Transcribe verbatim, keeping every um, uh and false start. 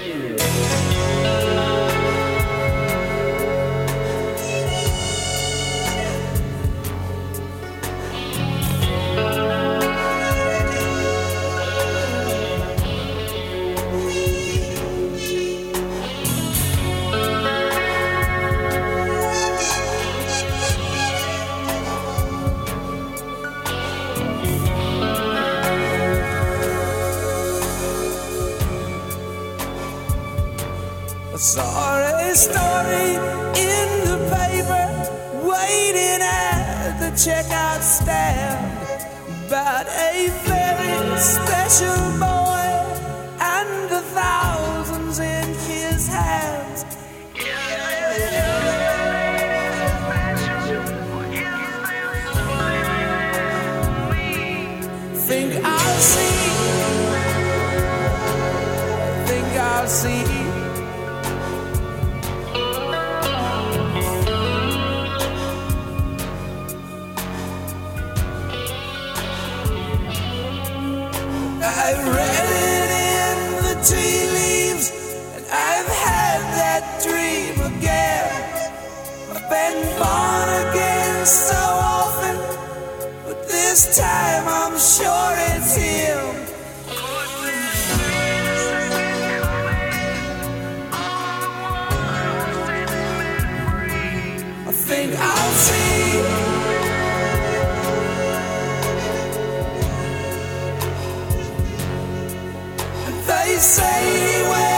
I saw a story in the paper, waiting at the checkout stand, about a very special boy and the thousands in his hands. Think I'll see, think I'll see. I read it in the tea leaves, and I've had that dream again. I've been born again so often, but this time I'm sure it's him. I think I'll see. They say he went